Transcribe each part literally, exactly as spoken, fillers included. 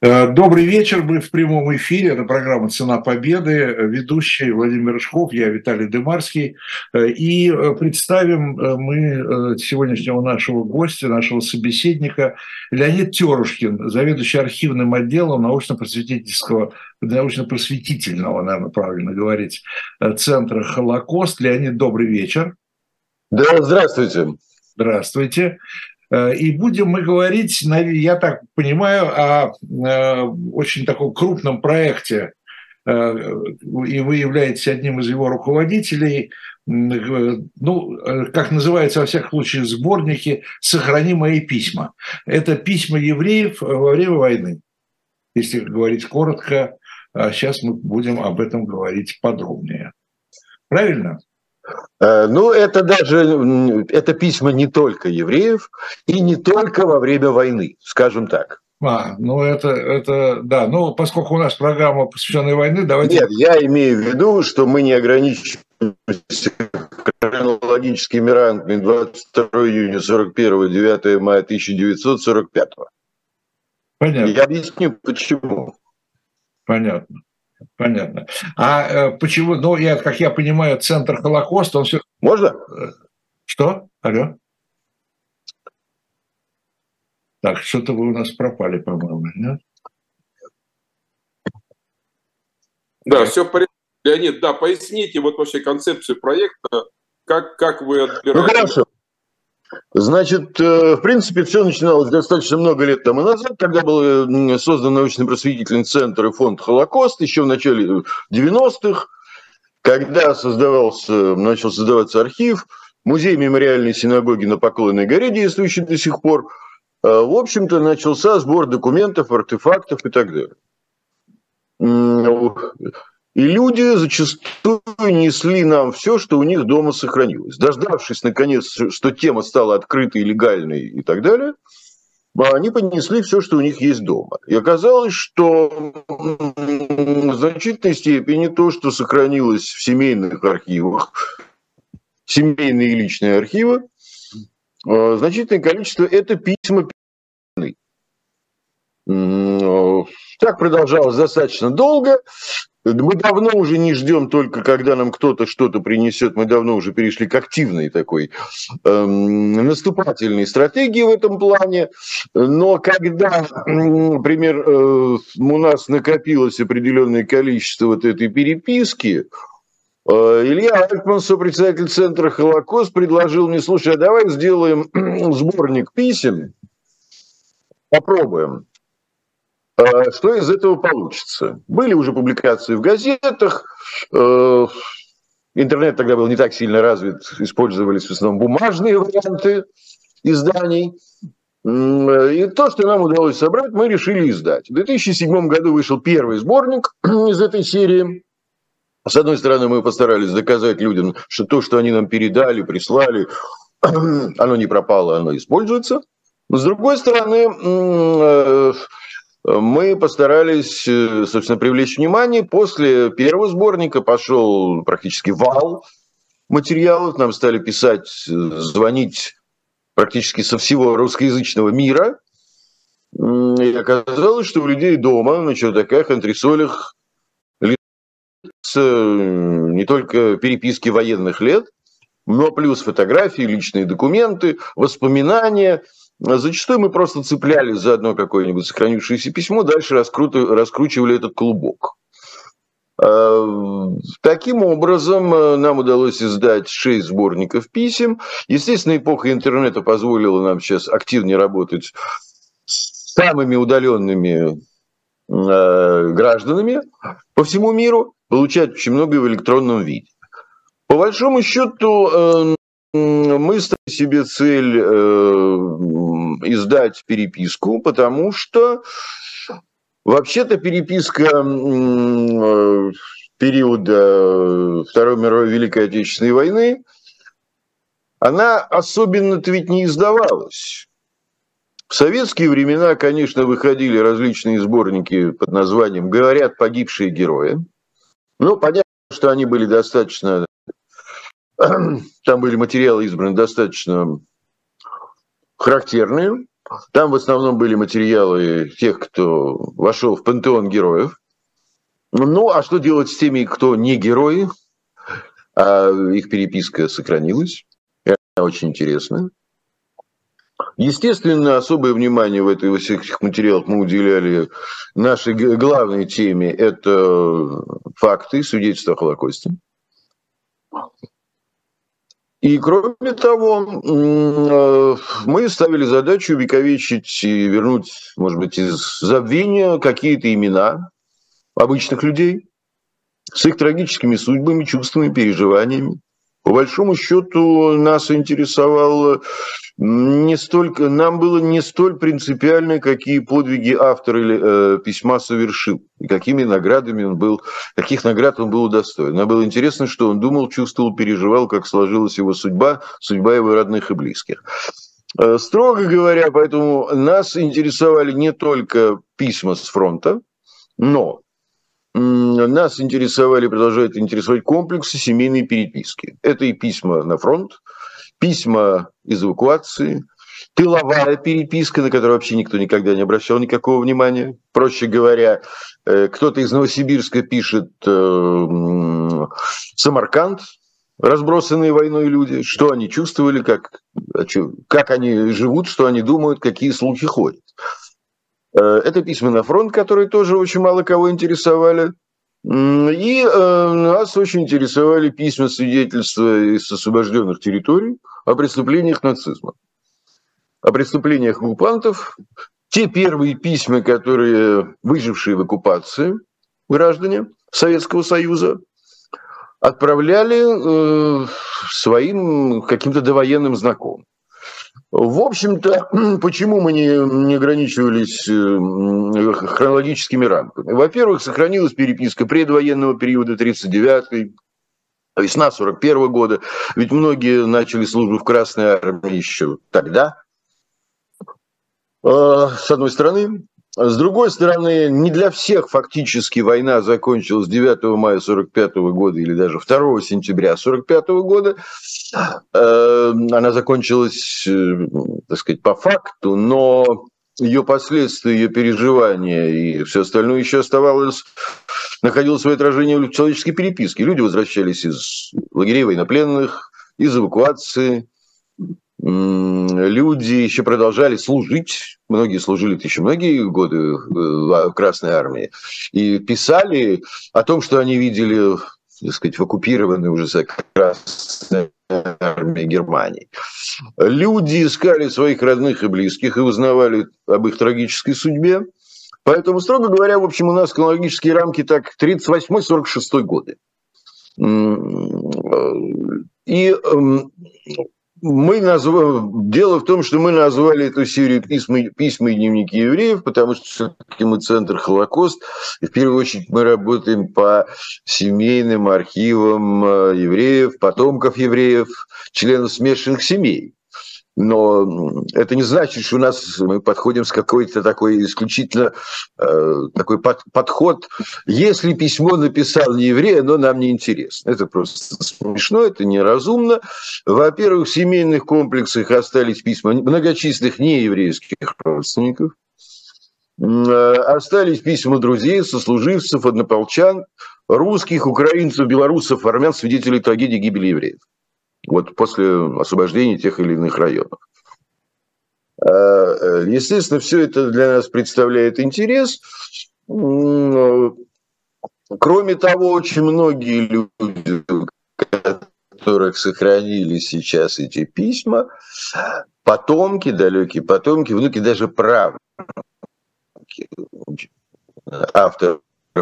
Добрый вечер, мы в прямом эфире, это программа «Цена победы», ведущий Владимир Рыжков, я Виталий Дымарский, и представим мы сегодняшнего нашего гостя, нашего собеседника, Леонид Терушкин, заведующий архивным отделом научно-просветительского, научно-просветительного, наверное, правильно говорить, центра «Холокост». Леонид, добрый вечер. Да, здравствуйте. Здравствуйте. И будем мы говорить, я так понимаю, о очень таком крупном проекте, и вы являетесь одним из его руководителей, ну, как называется во всяком случае, сборники «Сохрани мои письма». Это письма евреев во время войны, если говорить коротко. Сейчас мы будем об этом говорить подробнее. Правильно? Ну, это даже, это письма не только евреев и не только во время войны, скажем так. А, ну это, это, да, ну поскольку у нас программа посвященная войне, давайте... Нет, я имею в виду, что мы не ограничиваемся хронологическими рамками двадцать второго июня сорок первого, девятого мая тысяча девятьсот сорок пятого. Понятно. Я объясню, почему. Понятно. Понятно. А э, почему, ну, я, как я понимаю, центр Холокоста, он все... Можно? Что? Алло? Так, что-то вы у нас пропали, по-моему, нет? Да, все в порядке. Леонид, да, поясните вот вообще концепцию проекта, как, как вы отбираете... Ну, хорошо. Значит, в принципе, все начиналось достаточно много лет тому назад, когда был создан научно-просветительный центр и фонд «Холокост», еще в начале девяностых, когда создавался, начал создаваться архив, музей мемориальной синагоги на Поклонной горе, действующий до сих пор. В общем-то, начался сбор документов, артефактов и так далее. И люди зачастую несли нам все, что у них дома сохранилось. Дождавшись, наконец, что тема стала открытой, легальной и так далее, они понесли все, что у них есть дома. И оказалось, что в значительной степени то, что сохранилось в семейных архивах, семейные и личные архивы, значительное количество – это письма. Так продолжалось достаточно долго. Мы давно уже не ждем только, когда нам кто-то что-то принесет. Мы давно уже перешли к активной такой э, наступательной стратегии в этом плане. Но когда, например, э, у нас накопилось определенное количество вот этой переписки, э, Илья Альтман, сопредседатель центра «Холокост», предложил мне: слушай, а давай сделаем сборник писем, попробуем. Что из этого получится? Были уже публикации в газетах, интернет тогда был не так сильно развит, использовались в основном бумажные варианты изданий. И то, что нам удалось собрать, мы решили издать. В две тысячи седьмом году вышел первый сборник из этой серии. С одной стороны, мы постарались доказать людям, что то, что они нам передали, прислали, оно не пропало, оно используется. С другой стороны, мы постарались, собственно, привлечь внимание. После первого сборника пошел практически вал материалов. Нам стали писать, звонить практически со всего русскоязычного мира. И оказалось, что у людей дома на чердаках, антресолях не только переписки военных лет, но плюс фотографии, личные документы, воспоминания. Зачастую мы просто цепляли за одно какое-нибудь сохранившееся письмо, дальше раскручивали этот клубок. Таким образом, нам удалось издать шесть сборников писем. Естественно, эпоха интернета позволила нам сейчас активнее работать с самыми удаленными гражданами по всему миру, получать очень много в электронном виде. По большому счету, мы ставили себе цель э, издать переписку, потому что вообще-то переписка э, периода Второй мировой Великой Отечественной войны, она особенно-то ведь не издавалась. В советские времена, конечно, выходили различные сборники под названием «Говорят погибшие герои». Ну, понятно, что они были достаточно... Там были материалы избраны достаточно характерные. Там в основном были материалы тех, кто вошел в пантеон героев. Ну, а что делать с теми, кто не герои? А их переписка сохранилась. Это очень интересно. Естественно, особое внимание в этой, во всех этих материалах мы уделяли нашей главной теме – это факты, свидетельства о Холокосте. И, кроме того, мы ставили задачу увековечить и вернуть, может быть, из забвения какие-то имена обычных людей с их трагическими судьбами, чувствами, переживаниями. По большому счету нас интересовало не столько, нам было не столь принципиально, какие подвиги автор или, э, письма совершил, и какими наградами он был, каких наград он был удостоен. Нам было интересно, что он думал, чувствовал, переживал, как сложилась его судьба, судьба его родных и близких. Э, строго говоря, поэтому нас интересовали не только письма с фронта, но нас интересовали, продолжают интересовать комплексы семейной переписки. Это и письма на фронт, письма из эвакуации, тыловая переписка, на которую вообще никто никогда не обращал никакого внимания. Проще говоря, кто-то из Новосибирска пишет Самарканд, разбросанные войной люди, что они чувствовали, как, как они живут, что они думают, какие слухи ходят. Это письма на фронт, которые тоже очень мало кого интересовали. И э, нас очень интересовали письма, свидетельства из освобожденных территорий о преступлениях нацизма, о преступлениях оккупантов. Те первые письма, которые выжившие в оккупации граждане Советского Союза отправляли э, своим каким-то довоенным знакомым. В общем-то, почему мы не, не ограничивались хронологическими рамками? Во-первых, сохранилась переписка предвоенного периода тридцать девятый, весна сорок первого года, ведь многие начали службу в Красной армии еще тогда, с одной стороны. С другой стороны, не для всех фактически война закончилась девятого мая сорок пятого года или даже второго сентября сорок пятого года. Она закончилась, так сказать, по факту, но ее последствия, ее переживания и все остальное еще оставалось, находило свое отражение в человеческой переписке. Люди возвращались из лагерей военнопленных, из эвакуации. Люди еще продолжали служить, многие служили еще многие годы в Красной армии, и писали о том, что они видели, так сказать, в оккупированной уже Красной армии Германии. Люди искали своих родных и близких и узнавали об их трагической судьбе. Поэтому, строго говоря, в общем, у нас хронологические рамки так тридцать восьмой — сорок шестой годы. И мы назвали, дело в том, что мы назвали эту серию письма, письма и дневники евреев, потому что все-таки мы центр Холокост, и в первую очередь мы работаем по семейным архивам евреев, потомков евреев, членов смешанных семей. Но это не значит, что у нас мы подходим с какой-то такой исключительно э, такой под, подход. Если письмо написал не еврей, оно нам не интересно. Это просто смешно, это неразумно. Во-первых, в семейных комплексах остались письма многочисленных нееврейских родственников. Остались письма друзей, сослуживцев, однополчан, русских, украинцев, белорусов, армян, свидетелей трагедии гибели евреев. Вот после освобождения тех или иных районов. Естественно, все это для нас представляет интерес. Кроме того, очень многие люди, у которых сохранили сейчас эти письма, потомки, далекие потомки, внуки, даже правнуки авторов,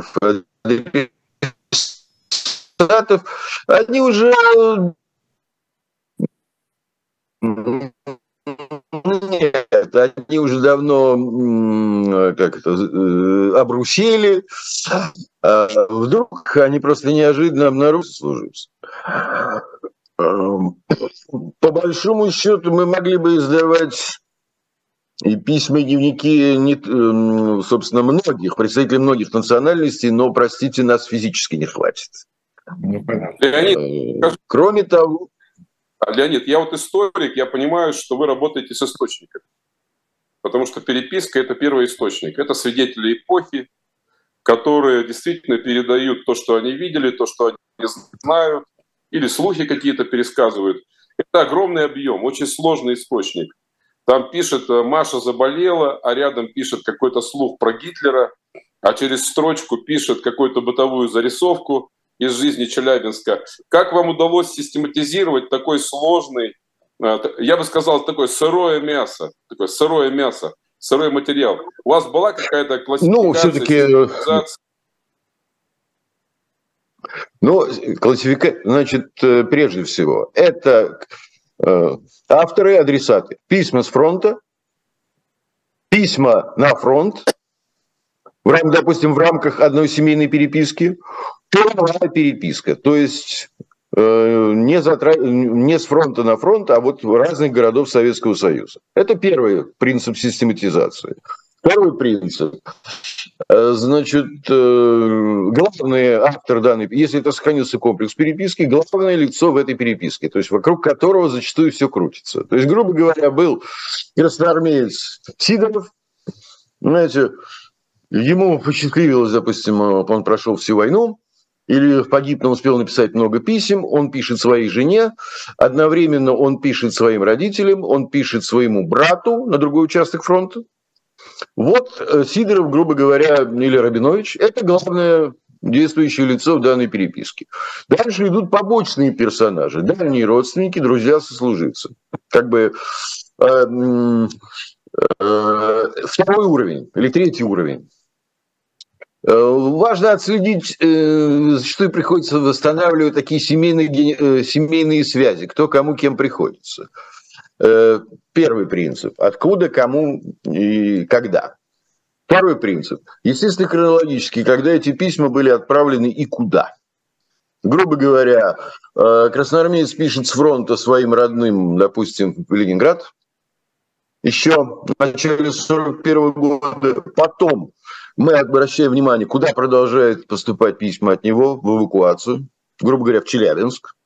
они уже... Нет, они уже давно как это, обрусели. А вдруг они просто неожиданно обнаружили служивцев. По большому счету мы могли бы издавать и письма, и дневники, не, собственно, многих, представителей многих национальностей, но, простите, нас физически не хватит. Ну, понятно. Леонид, кроме того... Леонид, я вот историк, я понимаю, что вы работаете с источниками. потому что переписка – это первый источник. Это свидетели эпохи, которые действительно передают то, что они видели, то, что они знают, или слухи какие-то пересказывают. Это огромный объем, очень сложный источник. Там пишет «Маша заболела», а рядом пишет какой-то слух про Гитлера, а через строчку пишет какую-то бытовую зарисовку из жизни Челябинска. Как вам удалось систематизировать такой сложный, я бы сказал, такое сырое мясо, такое сырое мясо, сырой материал? У вас была какая-то классификация? Ну, все-таки... Ну, классификация, значит, прежде всего, это э, авторы, адресаты. Письма с фронта, письма на фронт, в рам, допустим, в рамках одной семейной переписки, тыловая переписка, то есть э, не, затра... не с фронта на фронт, а вот разных городов Советского Союза. Это первый принцип систематизации. Второй принцип. Значит, главный автор данной, если это сохранился комплекс переписки, главное лицо в этой переписке, то есть вокруг которого зачастую все крутится. То есть, грубо говоря, был красноармеец Сидоров, знаете, ему посчастливилось, допустим, он прошел всю войну, или погиб, но успел написать много писем, он пишет своей жене, одновременно он пишет своим родителям, он пишет своему брату на другой участок фронта. Вот Сидоров, грубо говоря, или Рабинович, это главное действующее лицо в данной переписке. Дальше идут побочные персонажи, дальние родственники, друзья, сослуживцы. Как бы э, э, второй уровень или третий уровень. Э, важно отследить, э, зачастую приходится восстанавливать такие семейные, э, семейные связи, кто кому кем приходится. Первый принцип. Откуда, кому и когда. Второй принцип. Естественно, хронологически, когда эти письма были отправлены и куда. Грубо говоря, красноармеец пишет с фронта своим родным, допустим, в Ленинград, еще в начале сорок первого года. Потом мы обращаем внимание, куда продолжают поступать письма от него в эвакуацию, грубо говоря, в Челябинск.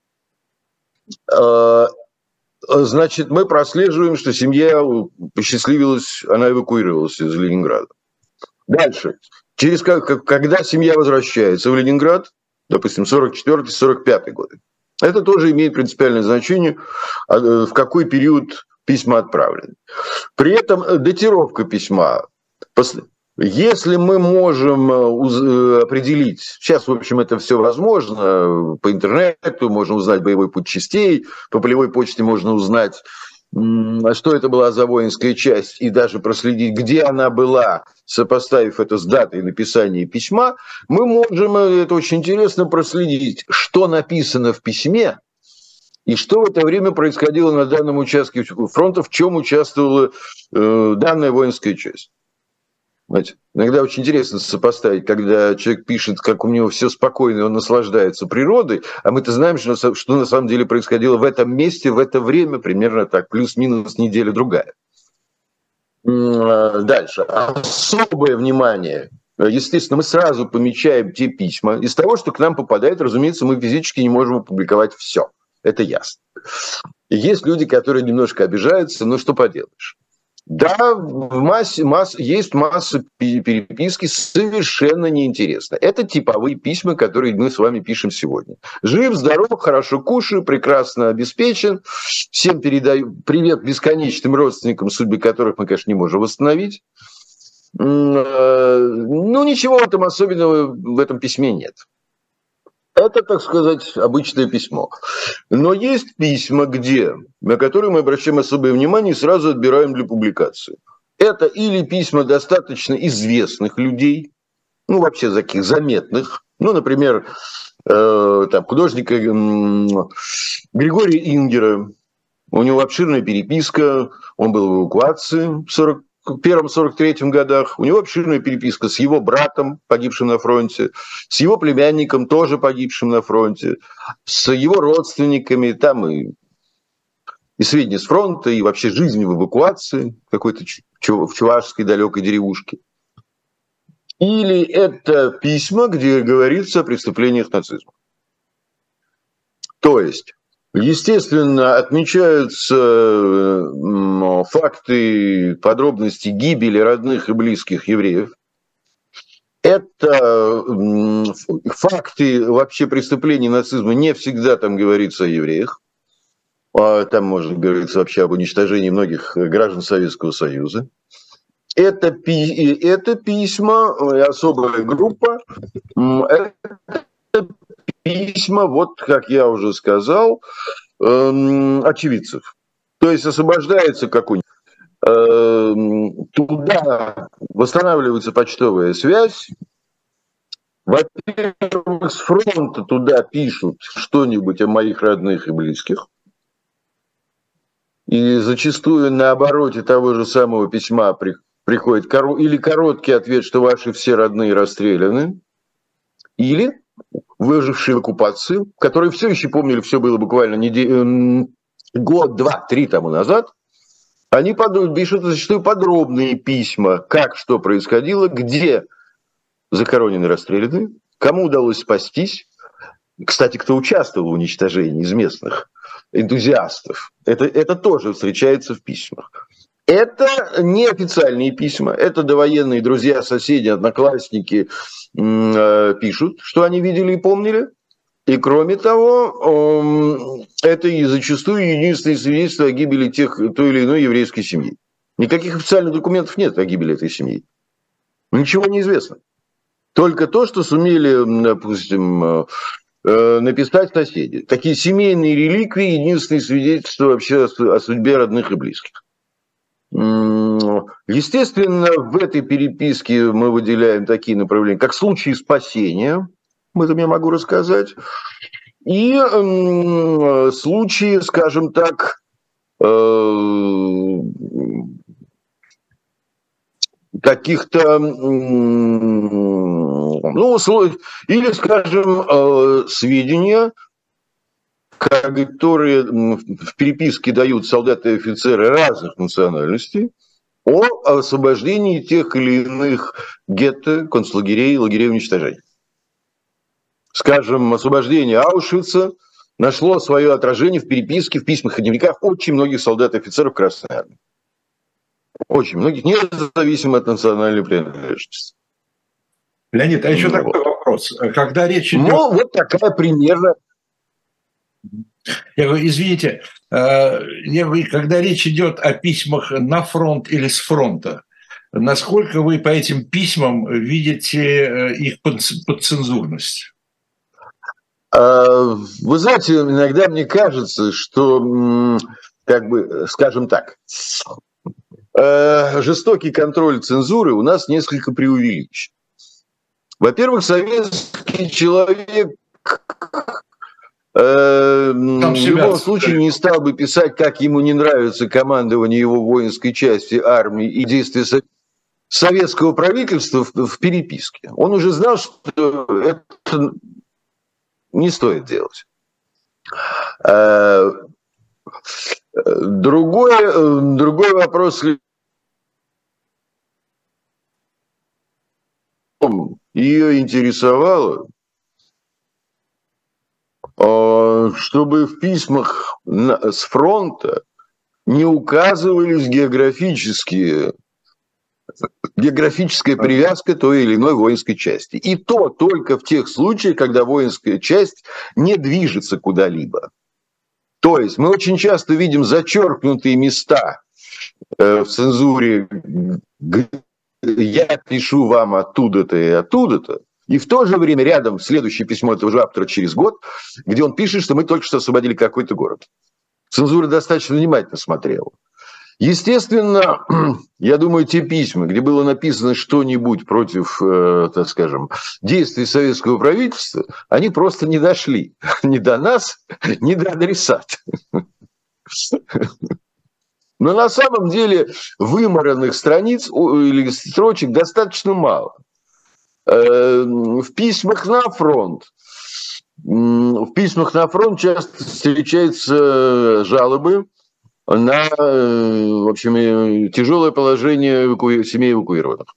Значит, мы прослеживаем, что семья посчастливилась, она эвакуировалась из Ленинграда. Дальше. Через, когда семья возвращается в Ленинград, допустим, сорок четвёртый сорок пятый годы, это тоже имеет принципиальное значение, в какой период письма отправлены. При этом датировка письма. Если мы можем определить, сейчас, в общем, это все возможно, по интернету можно узнать боевой путь частей, по полевой почте можно узнать, что это была за воинская часть, и даже проследить, где она была, сопоставив это с датой написания письма, мы можем, это очень интересно, проследить, что написано в письме, и что в это время происходило на данном участке фронта, в чем участвовала э, данная воинская часть. Знаете, иногда очень интересно сопоставить, когда человек пишет, как у него все спокойно, и он наслаждается природой, а мы-то знаем, что, что на самом деле происходило в этом месте, в это время, примерно так, плюс-минус неделя-другая. Дальше. Особое внимание. Естественно, мы сразу помечаем те письма. Из того, что к нам попадает, разумеется, мы физически не можем опубликовать все. Это ясно. И есть люди, которые немножко обижаются, но что поделаешь. Да, в массе, масс, есть масса переписки совершенно неинтересно. Это типовые письма, которые мы с вами пишем сегодня. Жив, здоров, хорошо кушаю, прекрасно обеспечен. Всем передаю привет бесконечным родственникам, судьбы которых мы, конечно, не можем восстановить. Ну, ничего в этом особенного в этом письме нет. Это, так сказать, обычное письмо. Но есть письма, где, на которые мы обращаем особое внимание и сразу отбираем для публикации. Это или письма достаточно известных людей, ну, вообще таких заметных, ну, например, э, там, художника э, Григория Ингера, у него обширная переписка, он был в эвакуации в сорок первом сорок третьем годах, у него обширная переписка с его братом, погибшим на фронте, с его племянником, тоже погибшим на фронте, с его родственниками, там и, и сведения с фронта, и вообще жизнь в эвакуации, какой-то в чувашской далекой деревушке. Или это письма, где говорится о преступлениях нацизма. То есть Естественно, отмечаются факты, подробности гибели родных и близких евреев. Это факты вообще преступлений нацизма, не всегда там говорится о евреях. Там можно говорить вообще об уничтожении многих граждан Советского Союза. Это, пи- это письма, особая группа, это письма, вот как я уже сказал, э, очевидцев. То есть освобождается какой-нибудь, э, туда восстанавливается почтовая связь. Во-первых, с фронта туда пишут что-нибудь о моих родных и близких. И зачастую на обороте того же самого письма при, приходит коро- или короткий ответ, что ваши все родные расстреляны, или выжившие в оккупации, которые все еще помнили, все было буквально неделю, год, два, три тому назад, они подумают, пишут зачастую подробные письма, как что происходило, где захоронены, расстреляны, кому удалось спастись. Кстати, кто участвовал в уничтожении из местных энтузиастов. Это, это тоже встречается в письмах. Это неофициальные письма, это довоенные друзья, соседи, одноклассники э, пишут, что они видели и помнили. И кроме того, э, это и зачастую единственное свидетельство о гибели тех, той или иной еврейской семьи. Никаких официальных документов нет о гибели этой семьи. Ничего не известно. Только то, что сумели, допустим, написать соседи. Такие семейные реликвии, единственные свидетельства вообще о судьбе родных и близких. Естественно, в этой переписке мы выделяем такие направления, как случаи спасения, об этом я могу рассказать, и э, случаи, скажем так, э, каких-то, ну, или, скажем, сведения, которые в переписке дают солдаты и офицеры разных национальностей о освобождении тех или иных гетто, концлагерей, лагерей уничтожения. Скажем, освобождение Аушвица нашло свое отражение в переписке, в письмах и дневниках очень многих солдат и офицеров Красной Армии. Очень многих, независимо от национальной принадлежности. Леонид, а еще ну, такой вопрос. Когда речь идет... Ну, вот такая примерно... Я говорю, извините, я говорю, когда речь идет о письмах на фронт или с фронта, насколько вы по этим письмам видите их подцензурность? Вы знаете, иногда мне кажется, что, как бы, скажем так, жестокий контроль цензуры у нас несколько преувеличен. Во-первых, советский человек э, в любом случае не стал бы писать, как ему не нравится командование его воинской части, армии и действия советского правительства в, в переписке. Он уже знал, что это не стоит делать. Э, другой, другой вопрос... Ее интересовало, чтобы в письмах с фронта не указывались географические, географическая привязка той или иной воинской части. И то только в тех случаях, когда воинская часть не движется куда-либо. То есть мы очень часто видим зачеркнутые места в цензуре, я пишу вам оттуда-то и оттуда-то, и в то же время рядом следующее письмо этого же автора через год, где он пишет, что мы только что освободили какой-то город. Цензура достаточно внимательно смотрела. Естественно, я думаю, те письма, где было написано что-нибудь против, э, так скажем, действий советского правительства, они просто не дошли ни до нас, ни до адресата. Но на самом деле вымаранных страниц или строчек достаточно мало. В письмах на фронт, в письмах на фронт часто встречаются жалобы на, в общем, тяжелое положение эваку... семей эвакуированных.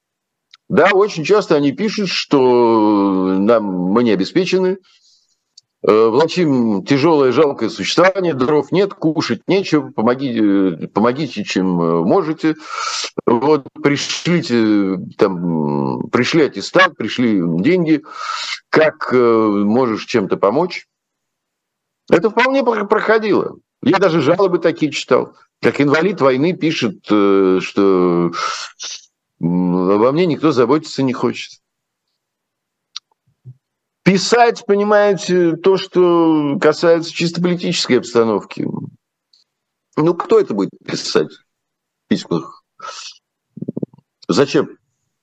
Да, очень часто они пишут, что нам, мы не обеспечены, влачим тяжелое, жалкое существование, дров нет, кушать нечего, помогите, помогите чем можете. Вот пришлите, там, пришли аттестат, пришли деньги, как можешь чем-то помочь. Это вполне проходило. Я даже жалобы такие читал. Как инвалид войны пишет, что обо мне никто заботиться не хочет. Писать, понимаете, то, что касается чисто политической обстановки. Ну, кто это будет писать в письмах? Зачем?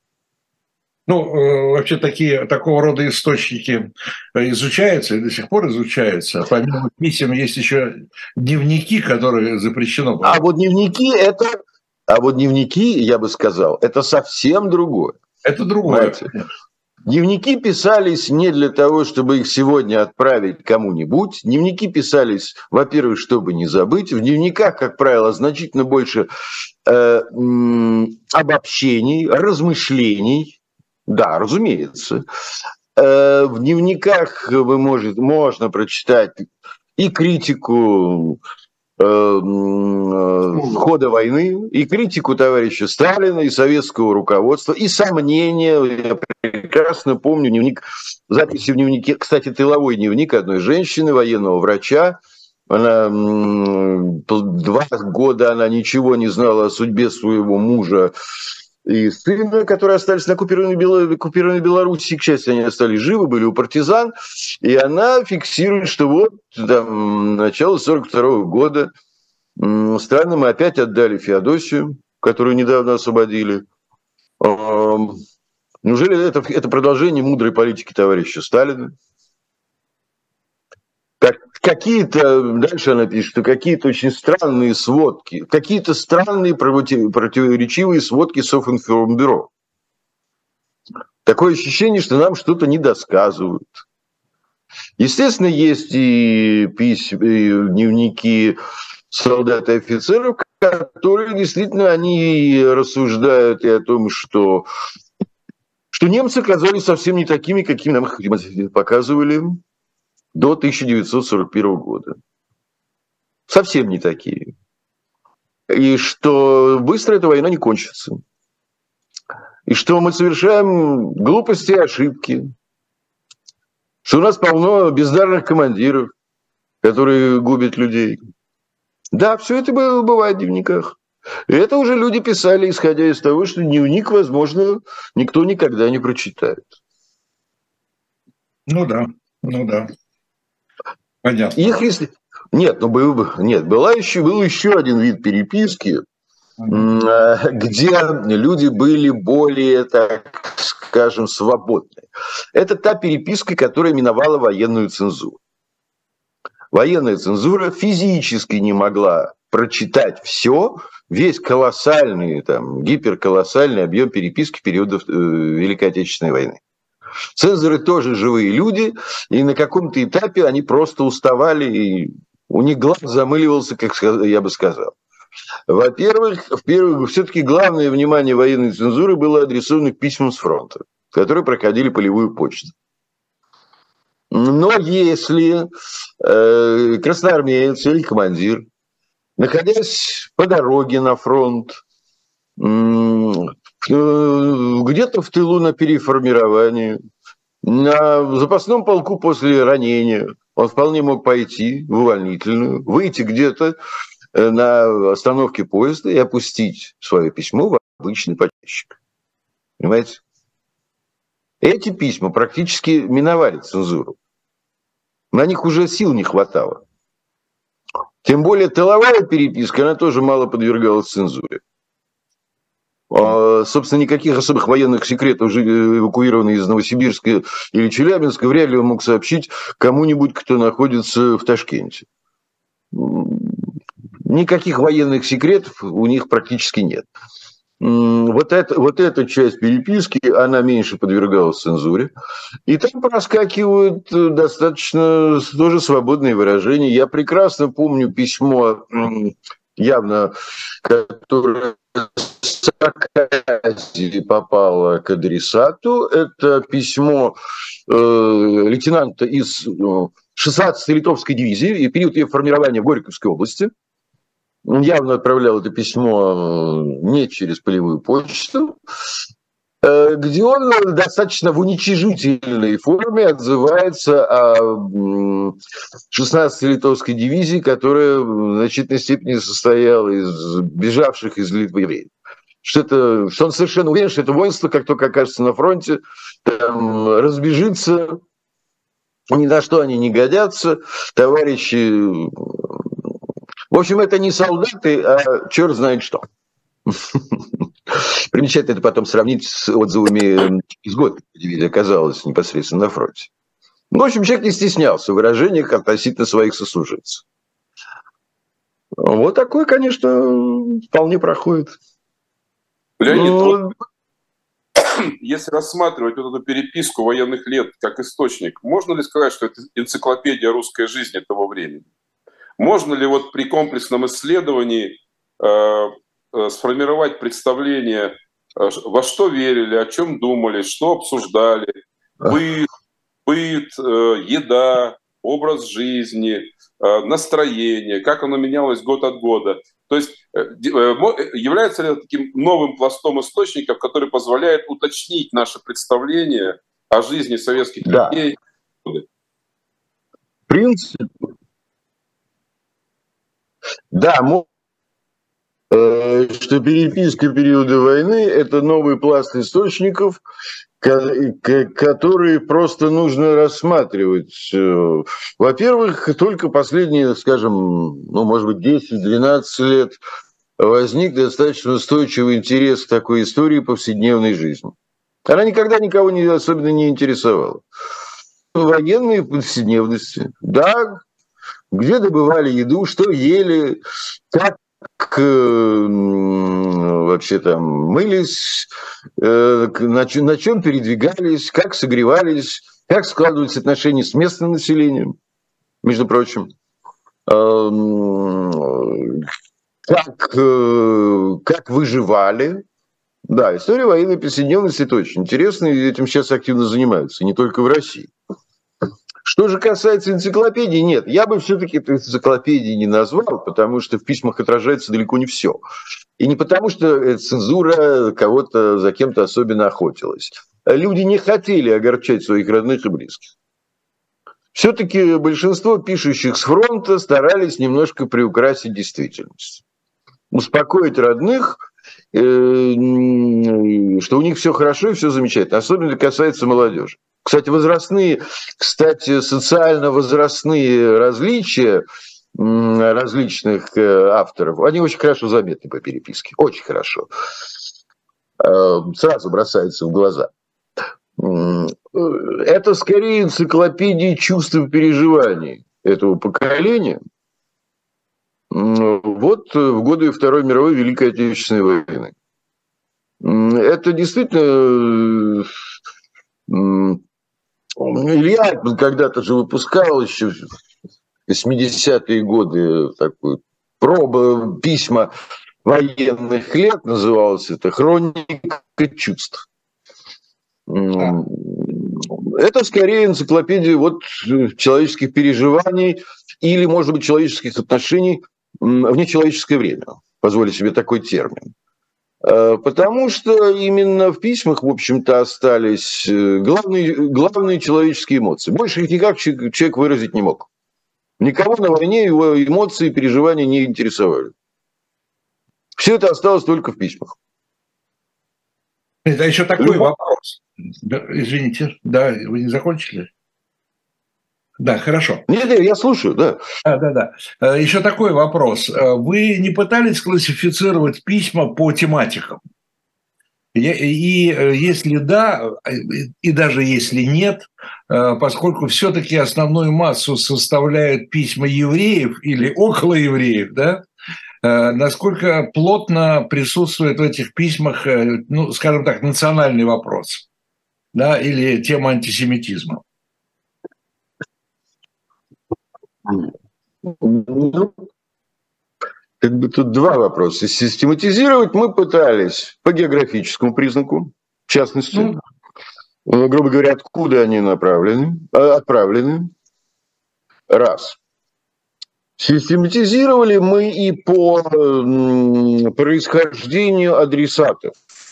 Ну, вообще такие, такого рода источники изучаются и до сих пор изучаются. Помимо писем есть еще дневники, которые запрещено. А вот дневники это, а вот дневники, я бы сказал, это совсем другое. Это другое. Понимаете? Дневники писались не для того, чтобы их сегодня отправить кому-нибудь. Дневники писались, во-первых, чтобы не забыть. В дневниках, как правило, значительно больше э, м, обобщений, размышлений. Да, разумеется. Э, в дневниках вы можете, можно прочитать и критику э, хода войны, и критику товарища Сталина, и советского руководства, и сомнения. Я прекрасно помню дневник, записи в дневнике, кстати, тыловой дневник одной женщины, военного врача. Она два года она ничего не знала о судьбе своего мужа и сына, которые остались на оккупированной, Бело... оккупированной Белоруссии. К счастью, они остались живы, были у партизан. И она фиксирует, что вот там, начало сорок второго года странно, мы опять отдали Феодосию, которую недавно освободили. Неужели это, это продолжение мудрой политики товарища Сталина? Как, какие-то, дальше она пишет, что какие-то очень странные сводки, какие-то странные против, противоречивые сводки Софинформбюро. Такое ощущение, что нам что-то недосказывают. Естественно, есть и письма, и дневники солдат и офицеров, которые действительно они рассуждают и о том, что, что немцы оказались совсем не такими, какими нам их показывали до тысяча девятьсот сорок первого года. Совсем не такие. И что быстро эта война не кончится. И что мы совершаем глупости и ошибки. Что у нас полно бездарных командиров, которые губят людей. Да, все это бывает в дневниках. И это уже люди писали, исходя из того, что дневник, возможно, никто никогда не прочитает. Ну да, ну да. Понятно. Их если... Нет, ну, был, нет, была еще, был еще один вид переписки, mm-hmm. где люди были более, так скажем, свободны. Это та переписка, которая миновала военную цензуру. Военная цензура физически не могла прочитать все, весь колоссальный, там, гиперколоссальный объем переписки периодов э, Великой Отечественной войны. Цензоры тоже живые люди, и на каком-то этапе они просто уставали, и у них глаз замыливался, как я бы сказал. Во-первых, в все-таки главное внимание военной цензуры было адресовано к письмам с фронта, которые проходили полевую почту. Но если э, красноармеец или командир, находясь по дороге на фронт, где-то в тылу на переформировании, на запасном полку после ранения, он вполне мог пойти в увольнительную, выйти где-то на остановке поезда и опустить свое письмо в обычный почтовик. Понимаете? Эти письма практически миновали цензуру. На них уже сил не хватало. Тем более тыловая переписка, она тоже мало подвергалась цензуре. Собственно, никаких особых военных секретов, эвакуированный из Новосибирска или Челябинска, вряд ли он мог сообщить кому-нибудь, кто находится в Ташкенте. Никаких военных секретов у них практически нет. Вот, это, вот эта часть переписки, она меньше подвергалась цензуре. И там проскакивают достаточно тоже свободные выражения. Я прекрасно помню письмо явно, которая с Аказии попала к адресату. Это письмо э, лейтенанта из шестнадцатой литовской дивизии и период ее формирования в Горьковской области. Он явно отправлял это письмо не через полевую почту, где он достаточно в уничижительной форме отзывается о шестнадцатой литовской дивизии, которая в значительной степени состояла из бежавших из Литвы евреев. Что, это, что он совершенно уверен, что это воинство, как только окажется на фронте, там, разбежится, ни на что они не годятся, товарищи. В общем, это не солдаты, а черт знает что. Примечательно это потом сравнить с отзывами из года, когда дивизия оказалась непосредственно на фронте. Ну, в общем, человек не стеснялся в выражениях относительно своих сослуживцев. Вот такой, конечно, вполне проходит. Леонид, ну... вот, если рассматривать вот эту переписку военных лет как источник, можно ли сказать, что это энциклопедия русской жизни того времени? Можно ли вот при комплексном исследовании э, э, сформировать представление, э, во что верили, о чем думали, что обсуждали, быт, быт э, еда, образ жизни, э, настроение, как оно менялось год от года? То есть э, э, является ли это таким новым пластом источников, который позволяет уточнить наше представление о жизни советских да. людей? В принципе, да, что переписка периода войны – это новый пласт источников, которые просто нужно рассматривать. Во-первых, только последние, скажем, ну, может быть, десять-двенадцать лет возник достаточно устойчивый интерес к такой истории повседневной жизни. Она никогда никого не, особенно не интересовала. Военные повседневности, да, где добывали еду, что ели, как вообще там мылись, на чем, на чем передвигались, как согревались, как складывались отношения с местным населением, между прочим, как, как выживали. Да, история военной повседневности это очень интересно, и этим сейчас активно занимаются, не только в России. Что же касается энциклопедии, нет, я бы все-таки эту энциклопедией не назвал, потому что в письмах отражается далеко не все. И не потому, что цензура кого-то за кем-то особенно охотилась. Люди не хотели огорчать своих родных и близких. Все-таки большинство пишущих с фронта старались немножко приукрасить действительность. Успокоить родных, что у них все хорошо и все замечательно. Особенно это касается молодежи. Кстати, возрастные, кстати, социально-возрастные различия различных авторов, они очень хорошо заметны по переписке. Очень хорошо. Сразу бросается в глаза. Это скорее энциклопедия чувств и переживаний этого поколения. Вот в годы Второй мировой Великой Отечественной войны. Это действительно... Илья когда-то же выпускал еще в восьмидесятые годы такую пробу, письма военных лет, называлось это «Хроника чувств». А. Это скорее энциклопедия вот человеческих переживаний или, может быть, человеческих отношений в нечеловеческое время, позволю себе такой термин. Потому что именно в письмах, в общем-то, остались главные, главные человеческие эмоции. Больше их никак человек выразить не мог. Никого на войне его эмоции и переживания не интересовали. Все это осталось только в письмах. Это еще такой Любовь. вопрос. Извините, да, вы не закончили? Да, хорошо. Нет, нет, я слушаю, да. Да, да, да. Еще такой вопрос. Вы не пытались классифицировать письма по тематикам? И, и если да, и даже если нет, поскольку все-таки основную массу составляют письма евреев или около евреев, да, насколько плотно присутствует в этих письмах, ну, скажем так, национальный вопрос, да, или тема антисемитизма? Ну, как бы тут два вопроса. Систематизировать мы пытались по географическому признаку, в частности, mm. грубо говоря, откуда они направлены, отправлены. Раз. Систематизировали мы и по происхождению адресатов.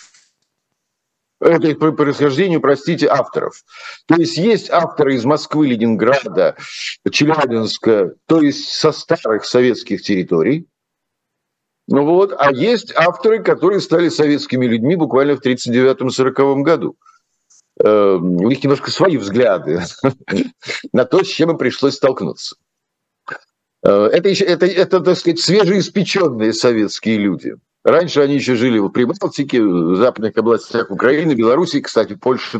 Это по происхождению, простите, авторов. То есть есть авторы из Москвы, Ленинграда, Челябинска, то есть со старых советских территорий. Ну вот, а есть авторы, которые стали советскими людьми буквально в тридцать девятом — сороковом году. У них немножко свои взгляды на то, с чем им пришлось столкнуться. Это, еще, это, это, так сказать, свежеиспеченные советские люди. Раньше они еще жили в Прибалтике, в западных областях Украины, Белоруссии, кстати, Польши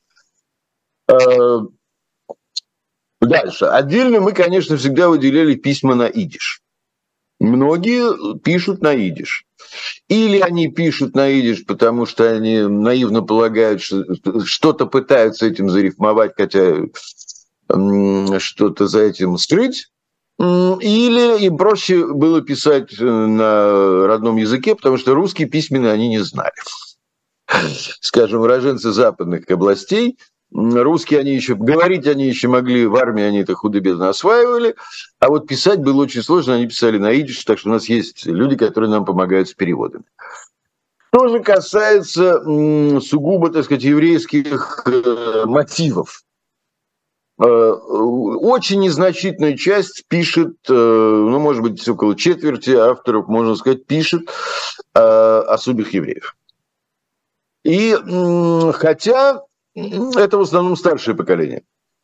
тоже. Дальше. Отдельно мы, конечно, всегда выделяли письма на идиш. Многие пишут на идиш. Или они пишут на идиш, потому что они наивно полагают, что что-то пытаются этим зарифмовать, хотя что-то за этим скрыть. Или им проще было писать на родном языке, потому что русский письменный они не знали. Скажем, уроженцы западных областей, русские они еще, говорить они еще могли, в армии они это худо-бедно осваивали, а вот писать было очень сложно, они писали на идиш, так что у нас есть люди, которые нам помогают с переводами. Что же касается сугубо, так сказать, еврейских мотивов, очень незначительная часть пишет, ну, может быть, около четверти авторов, можно сказать, пишет о судьбах евреев. И хотя это в основном старшее поколение,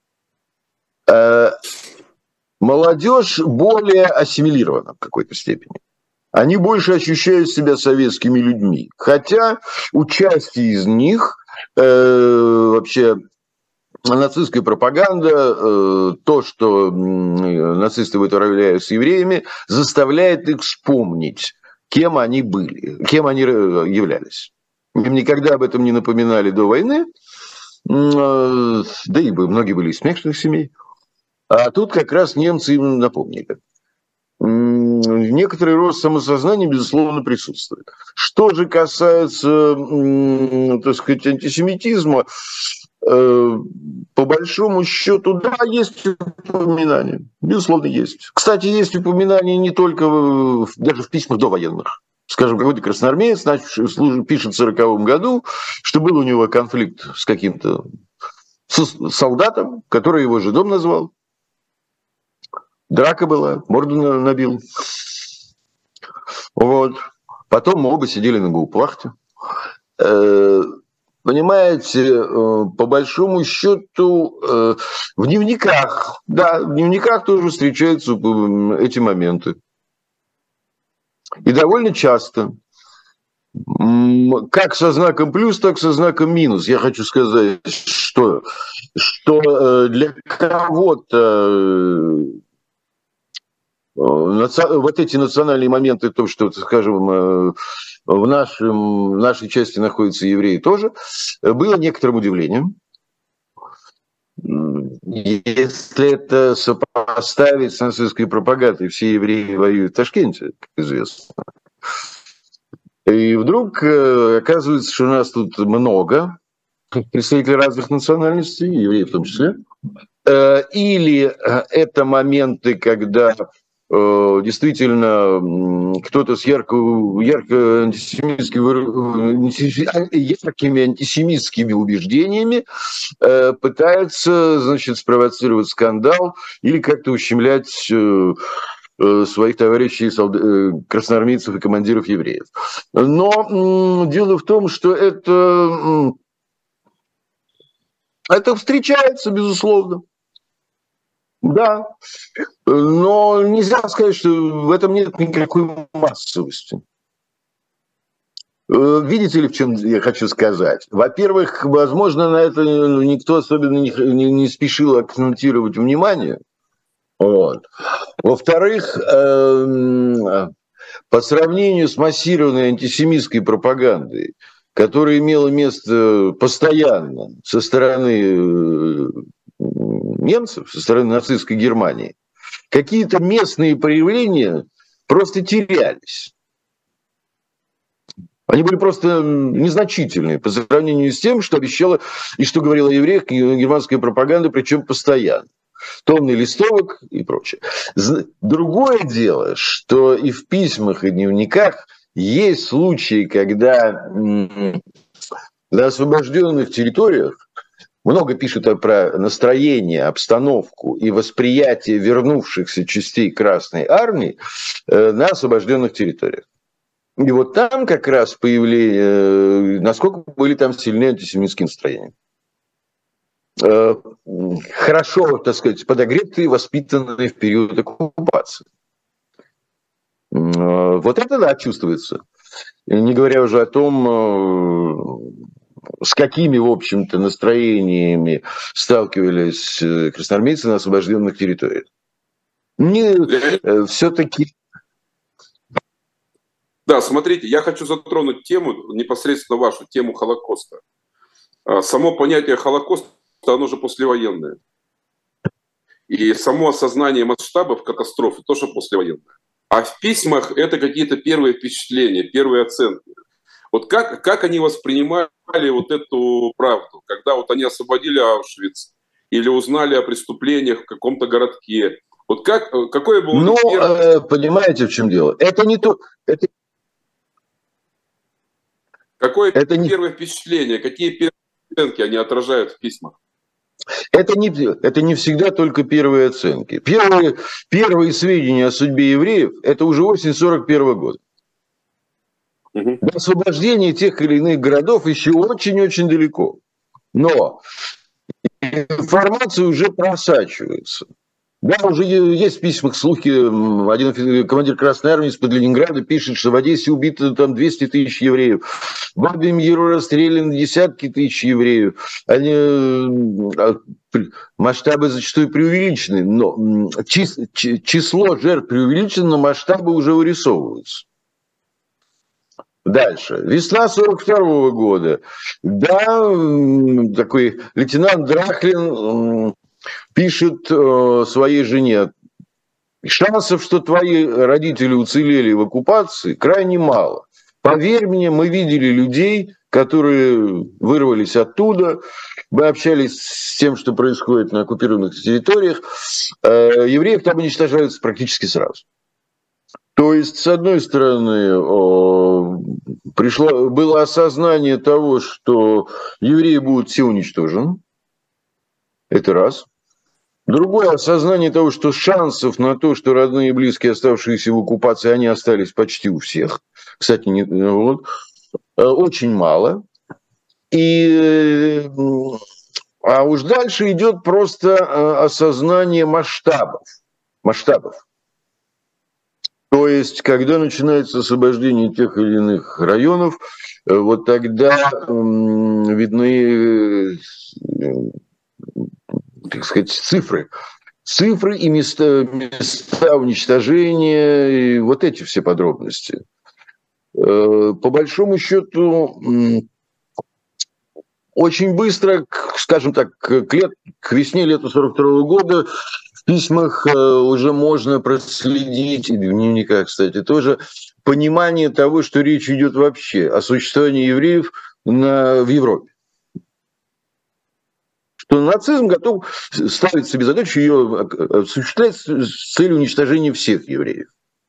молодежь более ассимилирована в какой-то степени. Они больше ощущают себя советскими людьми. Хотя у части из них вообще... Нацистская пропаганда, то, что нацисты вытворяют с евреями, заставляет их вспомнить, кем они были, кем они являлись. Им никогда об этом не напоминали до войны, да и многие были из смешанных семей. А тут как раз немцы им напомнили. Некоторый рост самосознания, безусловно, присутствует. Что же касается, так сказать, антисемитизма, по большому счету, да, есть упоминания. Безусловно, есть. Кстати, есть упоминания не только в, даже в письмах довоенных. Скажем, какой-то красноармеец пишет в сороковом году, что был у него конфликт с каким-то солдатом, который его жидом назвал. Драка была, морду набил. Вот. Потом мы оба сидели на гауптвахте. Понимаете, по большому счету, в дневниках, да, в дневниках тоже встречаются эти моменты. И довольно часто. Как со знаком плюс, так со знаком минус. Я хочу сказать, что, что для кого-то вот эти национальные моменты, то, что, скажем, в, нашем, в нашей части находятся евреи тоже, было некоторым удивлением. Если это сопоставить с нацистской пропагандой, все евреи воюют в Ташкенте, как известно. И вдруг оказывается, что у нас тут много представителей разных национальностей, евреев в том числе. Или это моменты, когда действительно кто-то с ярко, ярко антисемитскими, яркими антисемитскими убеждениями пытается, значит, спровоцировать скандал или как-то ущемлять своих товарищей, красноармейцев и командиров евреев. Но дело в том, что это, это встречается, безусловно. Да, но нельзя сказать, что в этом нет никакой массовости. Видите ли, в чем я хочу сказать? Во-первых, возможно, на это никто особенно не, не, не спешил акцентировать внимание. Вот. Во-вторых, э, по сравнению с массированной антисемитской пропагандой, которая имела место постоянно со стороны немцев, со стороны нацистской Германии, какие-то местные проявления, просто терялись. Они были просто незначительные по сравнению с тем, что обещала и что говорила о евреях германская пропаганда, причем постоянно. Тонны листовок и прочее. Другое дело, что и в письмах, и дневниках есть случаи, когда на освобожденных территориях много пишут про настроение, обстановку и восприятие вернувшихся частей Красной Армии на освобожденных территориях. И вот там как раз появление, насколько были там сильны антисемитские настроения. Хорошо, так сказать, подогретые, воспитанные в период оккупации. Вот это, да, чувствуется. Не говоря уже о том, с какими, в общем-то, настроениями сталкивались красноармейцы на освобожденных территориях. Не, все-таки... Да, смотрите, я хочу затронуть тему, непосредственно вашу тему Холокоста. Само понятие Холокоста, оно же послевоенное. И само осознание масштабов катастрофы тоже послевоенное. А в письмах это какие-то первые впечатления, первые оценки. Вот как, как они воспринимали вот эту правду, когда вот они освободили Аушвиц или узнали о преступлениях в каком-то городке? Вот как, какое было... Ну, первое... э, понимаете, в чем дело? Это не то... Это... Какое это не... первое впечатление, какие первые оценки они отражают в письмах? Это не, это не всегда только первые оценки. Первые, первые сведения о судьбе евреев – это уже осень сорок первого года. Угу. До освобождения тех или иных городов еще очень-очень далеко. Но информация уже просачивается. Да, уже есть в письмах слухи. Один командир Красной Армии из-под Ленинграда пишет, что в Одессе убито там двести тысяч евреев. В Бабьем-Яру расстреляны десятки тысяч евреев. Они, масштабы зачастую преувеличены, но число жертв преувеличено, но масштабы уже вырисовываются. Дальше. Весна сорок второго года. Да, такой лейтенант Драхлин пишет э, своей жене: шансов, что твои родители уцелели в оккупации, крайне мало. Поверь мне, мы видели людей, которые вырвались оттуда, мы общались с тем, что происходит на оккупированных территориях. Э, евреев там уничтожаются практически сразу. То есть, с одной стороны, э, пришло, было осознание того, что евреи будут все уничтожены. Это раз. Другое осознание того, что шансов на то, что родные и близкие, оставшиеся в оккупации, они остались почти у всех. Кстати, не, вот, очень мало. И, а уж дальше идет просто осознание масштабов. масштабов. То есть, когда начинается освобождение тех или иных районов, вот тогда видны, так сказать, цифры. Цифры и места, места уничтожения, и вот эти все подробности. По большому счету, очень быстро, скажем так, к, лет, к весне лета сорок второго года в письмах уже можно проследить, и в дневниках, кстати, тоже, понимание того, что речь идет вообще о существовании евреев на, в Европе. Что нацизм готов ставить себе задачу ее осуществлять с целью уничтожения всех евреев.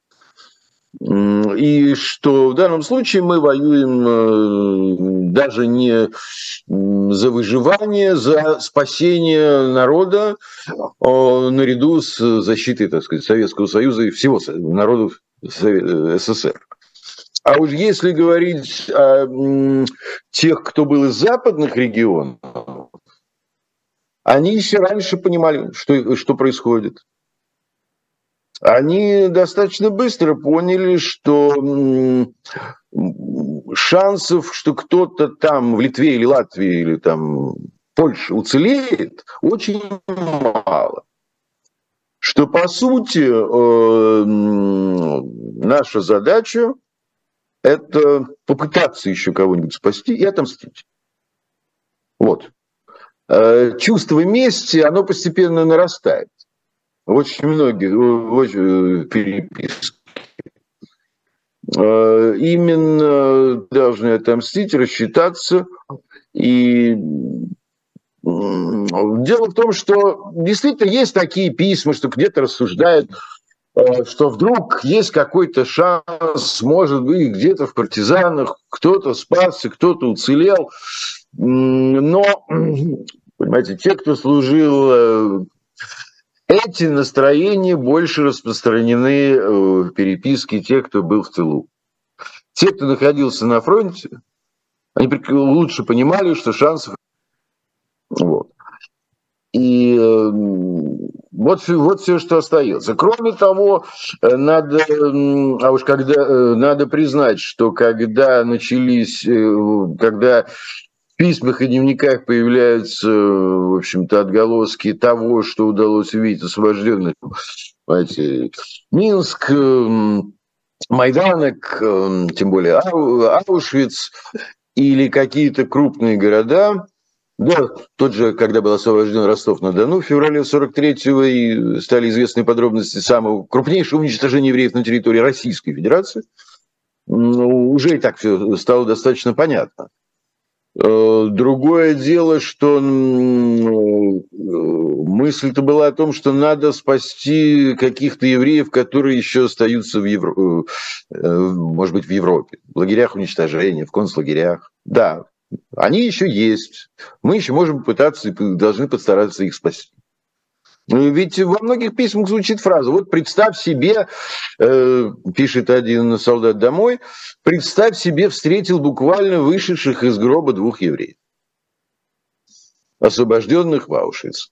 И что в данном случае мы воюем даже не за выживание, за спасение народа наряду с защитой, так сказать, Советского Союза и всего народов СССР. А уж если говорить о тех, кто был из западных регионов, они еще раньше понимали, что, что происходит. Они достаточно быстро поняли, что шансов, что кто-то там в Литве или Латвии или там Польше уцелеет, очень мало. Что, по сути, наша задача – это попытаться еще кого-нибудь спасти и отомстить. Вот. Чувство мести, оно постепенно нарастает. Очень многие очень переписки. именно должны отомстить, рассчитаться. И дело в том, что действительно есть такие письма, что где-то рассуждают, что вдруг есть какой-то шанс, может быть, где-то в партизанах кто-то спасся, кто-то уцелел. Но, понимаете, те, кто служил, эти настроения больше распространены в переписке тех, кто был в тылу. Те, кто находился на фронте, они лучше понимали, что шансов... Вот. И вот, вот все, что остается. Кроме того, надо, а уж когда, надо признать, что когда начались, когда в письмах и дневниках появляются, в общем-то, отголоски того, что удалось увидеть освобожденных, знаете, Минск, Майданок, тем более Аушвиц или какие-то крупные города. Да, тот же, когда был освобожден Ростов-на-Дону в феврале сорок третьего, и стали известны подробности самого крупнейшего уничтожения евреев на территории Российской Федерации, уже и так все стало достаточно понятно. Другое дело, что мысль-то была о том, что надо спасти каких-то евреев, которые еще остаются в Евро... может быть, в Европе, в лагерях уничтожения, в концлагерях. Да, они еще есть. Мы еще можем пытаться и должны постараться их спасти. Ведь во многих письмах звучит фраза: вот представь себе, э, пишет один солдат домой, представь себе, встретил буквально вышедших из гроба двух евреев, освобожденных в Аушвице.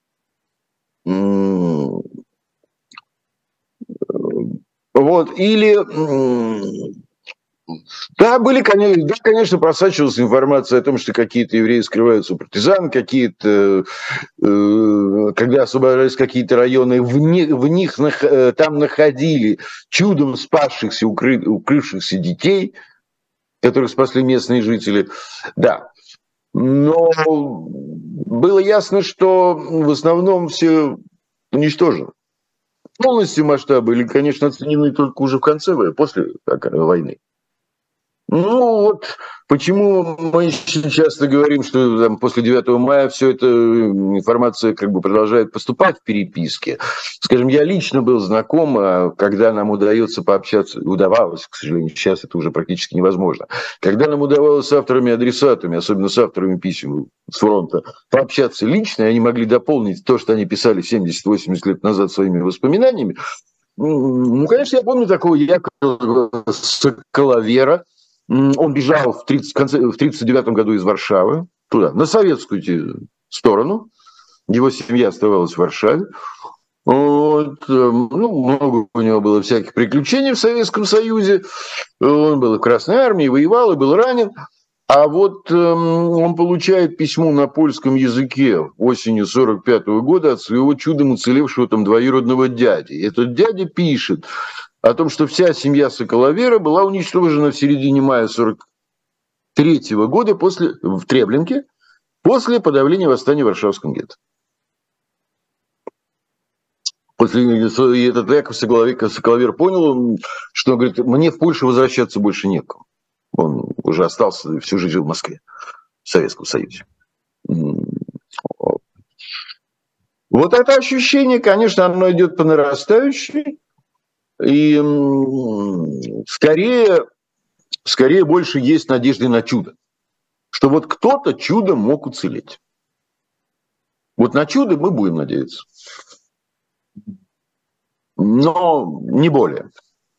Вот, или... Да, были, конечно, да, конечно, просачивалась информация о том, что какие-то евреи скрываются у партизан, какие-то, э, когда освобождались какие-то районы, в, не, в них э, там находили чудом спасшихся, укры, укрывшихся детей, которых спасли местные жители. Да, но было ясно, что в основном все уничтожено. Полностью масштабы были, конечно, оценены только уже в конце, после войны. Ну вот почему мы еще часто говорим, что там, после девятого мая все эта информация как бы продолжает поступать в переписке. Скажем, я лично был знаком, когда нам удается пообщаться, удавалось, к сожалению, сейчас это уже практически невозможно, когда нам удавалось с авторами-адресатами, особенно с авторами писем с фронта, пообщаться лично, и они могли дополнить то, что они писали семьдесят-восемьдесят лет назад своими воспоминаниями. Ну, конечно, я помню такого Якова Соколовера. Он бежал в тридцать девятом году из Варшавы, туда, на советскую сторону. Его семья оставалась в Варшаве. Вот. Ну, много у него было всяких приключений в Советском Союзе. Он был в Красной армии, воевал и был ранен. А вот он получает письмо на польском языке осенью сорок пятого года от своего чудом уцелевшего там двоюродного дяди. И этот дядя пишет о том, что вся семья Соколовера была уничтожена в середине мая сорок третьего года после, в Треблинке после подавления восстания в Варшавском гетто. После, и этот Яков Соколовер, Соколовер понял, что, говорит, мне в Польшу возвращаться больше некому. Он уже остался, всю жизнь жил в Москве, в Советском Союзе. Вот это ощущение, конечно, оно идет по нарастающей. И скорее, скорее больше есть надежды на чудо. Что вот кто-то чудом мог уцелеть. Вот на чудо мы будем надеяться. Но не более.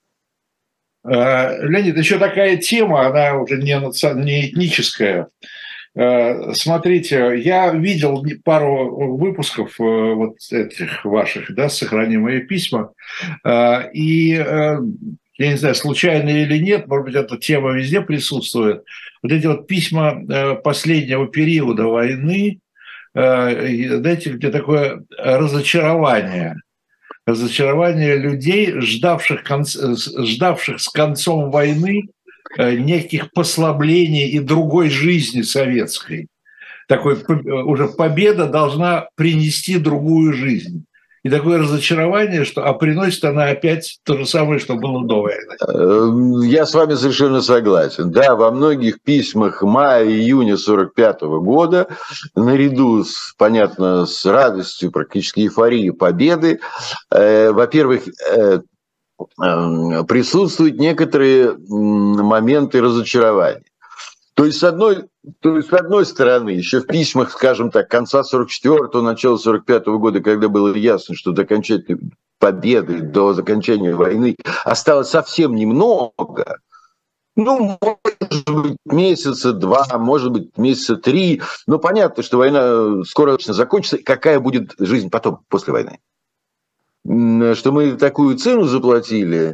Леонид, еще такая тема, она уже не, не этническая. Смотрите, я видел пару выпусков вот этих ваших, да, «Сохранимые письма», и, я не знаю, случайно или нет, может быть, эта тема везде присутствует, вот эти вот письма последнего периода войны, знаете, где такое разочарование, разочарование людей, ждавших, конц... ждавших с концом войны неких послаблений и другой жизни советской. Такой уже победа должна принести другую жизнь. и такое разочарование, что а приносит она опять то же самое, что было до войны. Я с вами совершенно согласен. Да, во многих письмах мая-июня сорок пятого года, наряду с, понятно, с радостью, практически эйфорией победы, э, во-первых, э, э, присутствуют некоторые моменты разочарования. То есть, с одной, то есть, с одной стороны, еще в письмах, скажем так, конца сорок четвёртого, начала сорок пятого года, когда было ясно, что до окончательной победы, до окончания войны осталось совсем немного, ну, может быть, месяца два, может быть, месяца три, но понятно, что война скоро закончится, какая будет жизнь потом, после войны. Что мы такую цену заплатили,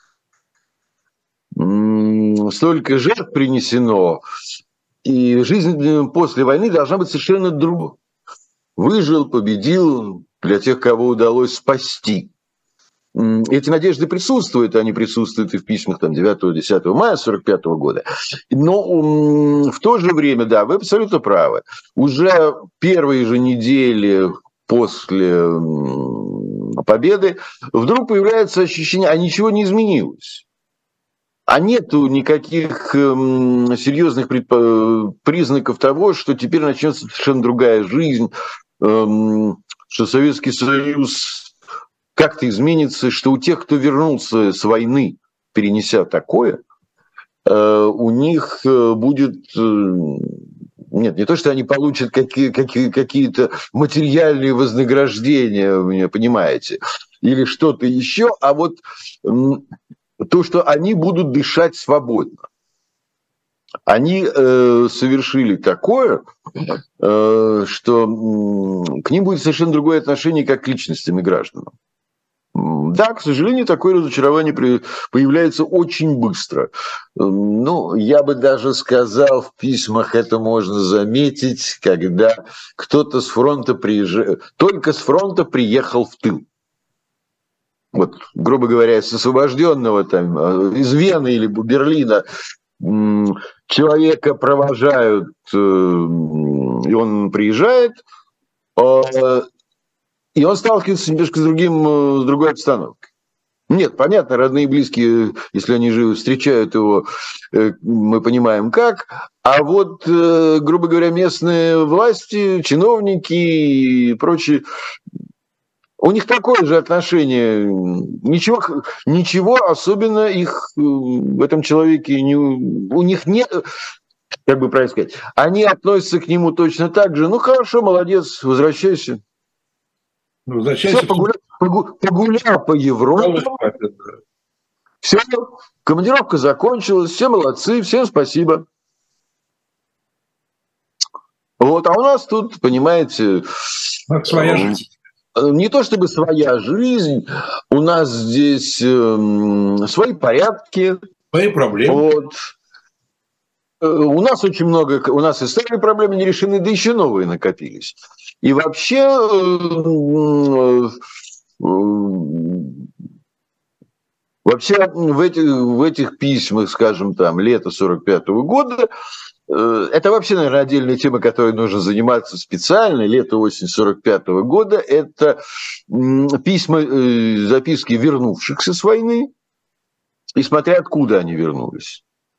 столько жертв принесено, и жизнь после войны должна быть совершенно другой. Выжил, победил, для тех, кого удалось спасти. Эти надежды присутствуют, они присутствуют и в письмах там, девятого-десятого мая сорок пятого года. Но в то же время, да, вы абсолютно правы. Уже первые же недели после победы вдруг появляется ощущение, а ничего не изменилось. А нету никаких эм, серьезных предпо- признаков того, что теперь начнется совершенно другая жизнь, эм, что Советский Союз как-то изменится, что у тех, кто вернулся с войны, перенеся такое, э, у них будет... Э, нет, не то, что они получат какие, какие, какие-то материальные вознаграждения, вы меня понимаете, или что-то еще, а вот... Эм, то, что они будут дышать свободно. Они э, совершили такое, э, что э, к ним будет совершенно другое отношение, как к личностям и гражданам. Да, к сожалению, такое разочарование при, появляется очень быстро. Ну, я бы даже сказал, в письмах это можно заметить, когда кто-то с фронта приезжает, только с фронта приехал в тыл. Вот, грубо говоря, с освобожденного там, из Вены или Берлина человека провожают, и он приезжает, и он сталкивается немножко с, другим, с другой обстановкой. Нет, понятно, родные и близкие, если они живы, встречают его, мы понимаем как. А вот, грубо говоря, местные власти, чиновники и прочие... У них такое же отношение, ничего, ничего особенно их в этом человеке, не, у них нет, как бы правильно сказать, они относятся к нему точно так же, ну хорошо, молодец, возвращайся. Ну, возвращайся. Все, погулял, погулял, погулял по Европе, все, командировка закончилась, все молодцы, всем спасибо. Вот, а у нас тут, понимаете... Своя жизнь. Не то чтобы своя жизнь, у нас здесь э, свои порядки. Свои проблемы. Вот. У нас очень много, у нас и старые проблемы не решены, да еще новые накопились. И вообще, э, э, вообще в этих, в этих письмах, скажем, там, лета сорок пятого года, это вообще, наверное, отдельная тема, которой нужно заниматься специально. Лето-осень сорок пятого года – это письма, записки вернувшихся с войны, и смотря откуда они вернулись.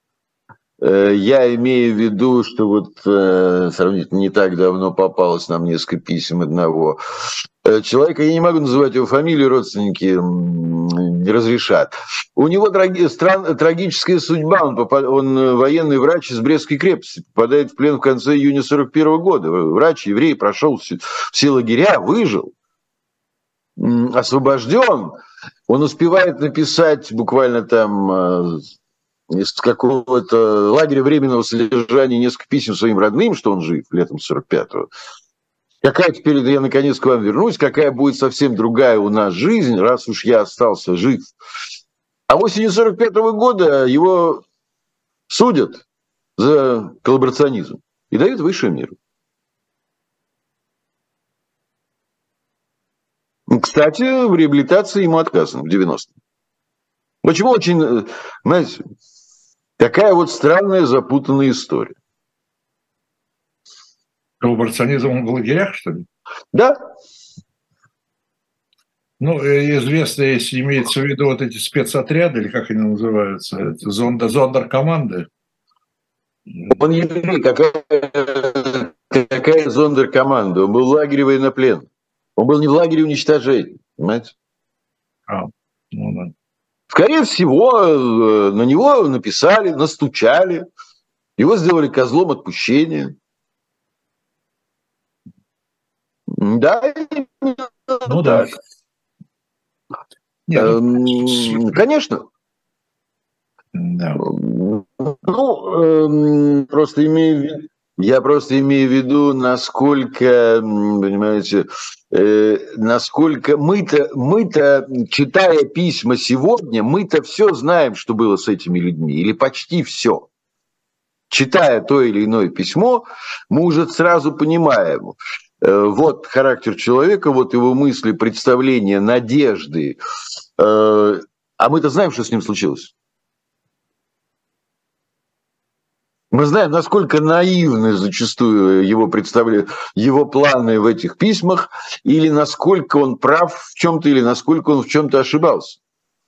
Я имею в виду, что вот сравнительно не так давно попалось нам несколько писем одного человека, я не могу называть его фамилию, родственники не разрешат. У него траги, стран, трагическая судьба, он, попад, он военный врач из Брестской крепости, попадает в плен в конце июня сорок первого года. Врач, еврей, прошел все, все лагеря, выжил, освобожден. Он успевает написать буквально там... из какого-то лагеря временного содержания несколько писем своим родным, что он жив летом сорок пятого. Какая теперь, я наконец к вам вернусь, какая будет совсем другая у нас жизнь, раз уж я остался жив. А осенью сорок пятого года его судят за коллаборационизм и дают высшую меру. Кстати, в реабилитации ему отказано в девяностом. Почему очень, знаете, такая вот странная, запутанная история. Коллаборационизм в лагерях, что ли? Да. Ну, известно, если имеется в виду вот эти спецотряды, или как они называются, это зонд, зондеркоманды. Он еврей, какая, какая зондеркоманда? Он был в лагере военнопленных. Он был не в лагере уничтожения, понимаете? А, ну, да. Скорее всего, на него написали, настучали, его сделали козлом отпущения. Да, ну так. Да. Нет, ну... Конечно. Да. Ну, просто имею в виду, я просто имею в виду, насколько, понимаете, э, насколько мы-то, мы-то, читая письма сегодня, мы-то все знаем, что было с этими людьми, или почти все. Читая то или иное письмо, мы уже сразу понимаем, э, вот характер человека, вот его мысли, представления, надежды. Э, а мы-то знаем, что с ним случилось. Мы знаем, насколько наивны зачастую его представления, его планы в этих письмах, или насколько он прав в чем-то, или насколько он в чем-то ошибался.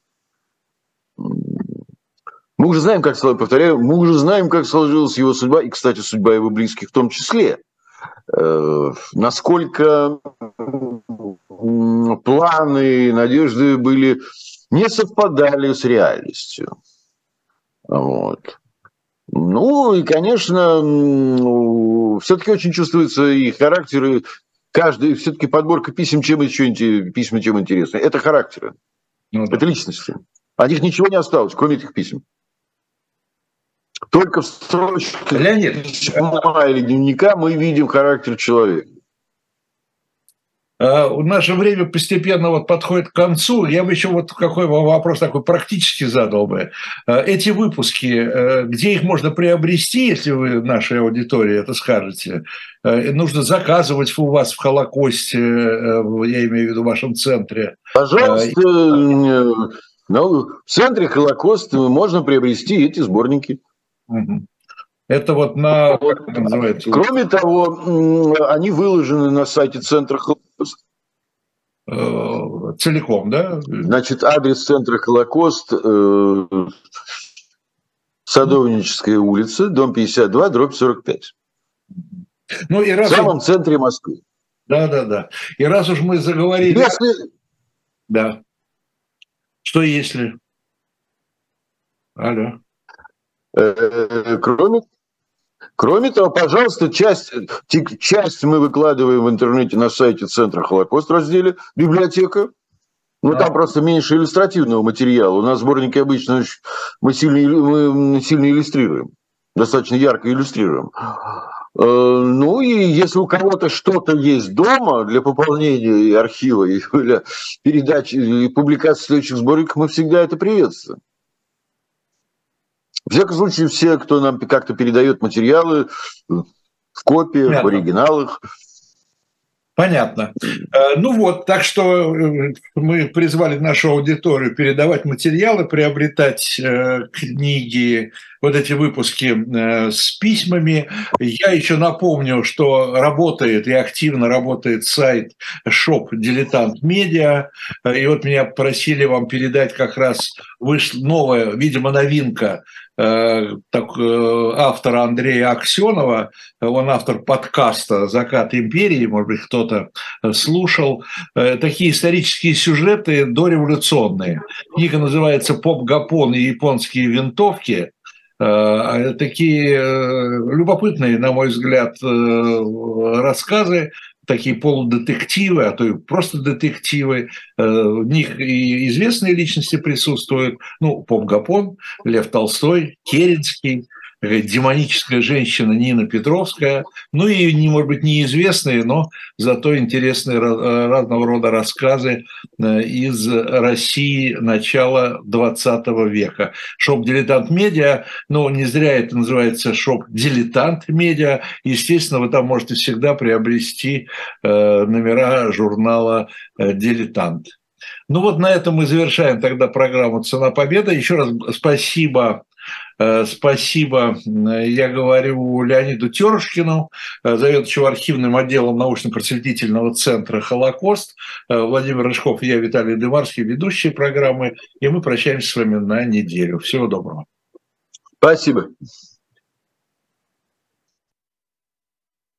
Мы уже знаем, как, повторяю, мы уже знаем, как сложилась его судьба, и, кстати, судьба его близких в том числе. Э, насколько планы, надежды были, не совпадали с реальностью. Вот. Ну и, конечно, все-таки очень чувствуется и характер, и каждый, все-таки подборка писем, чем еще письма, чем интересно. Это характеры, ну, да. Это личности. От них ничего не осталось, кроме этих писем. Только в строчках письма или дневника мы видим характер человека. Наше время постепенно вот подходит к концу. Я бы еще вот какой вопрос такой практически задал бы. Эти выпуски, где их можно приобрести, если вы нашей аудитории это скажете? Нужно заказывать у вас в Холокосте, я имею в виду в вашем центре. Пожалуйста, ну, в центре Холокоста можно приобрести эти сборники. Угу. Это вот на... Как это называется? Кроме того, они выложены на сайте Центра Холокост. Целиком, да? Значит, адрес Центра Холокост, э, Садовническая улица, дом пятьдесят два, дробь сорок пять. Ну, и раз в самом уж... центре Москвы. Да, да, да. И раз уж мы заговорили... Если... Да. Что если? Алло. Кроме, кроме того, пожалуйста, часть, часть мы выкладываем в интернете на сайте Центра Холокост в разделе «Библиотека». Ну, да. Там просто меньше иллюстративного материала. У нас сборники обычно мы сильно, мы сильно иллюстрируем, достаточно ярко иллюстрируем. Ну, и если у кого-то что-то есть дома для пополнения архива, и для передачи и публикации следующих сборников, мы всегда это приветствуем. В всяком случае, все, кто нам как-то передает материалы в копиях, Понятно. В оригиналах. Понятно. Ну вот, так что мы призвали нашу аудиторию передавать материалы, приобретать книги, вот эти выпуски с письмами. Я еще напомню, что работает и активно работает сайт шоп «Дилетант Медиа». И вот меня просили вам передать, как раз вышла новая, видимо, новинка так, автора Андрея Аксенова. Он автор подкаста «Закат империи», может быть, кто-то слушал. Такие исторические сюжеты дореволюционные. Книга называется «Поп-Гапон и японские винтовки». Такие любопытные, на мой взгляд, рассказы, такие полудетективы, а то и просто детективы. В них и известные личности присутствуют. Ну, Поп-Гапон, Лев Толстой, Керенский, демоническая женщина Нина Петровская. Ну и, не, может быть, неизвестные, но зато интересные разного рода рассказы из России начала двадцатого века. Шоп «Дилетант Медиа», ну, не зря это называется шоп «Дилетант Медиа». Естественно, вы там можете всегда приобрести номера журнала «Дилетант». Ну вот на этом мы завершаем тогда программу «Цена победы». Еще раз спасибо Спасибо, я говорю Леониду Терушкину, заведующему архивным отделом научно-просветительного центра «Холокост». Владимир Рыжков и я, Виталий Дымарский, ведущие программы. И мы прощаемся с вами на неделю. Всего доброго. Спасибо.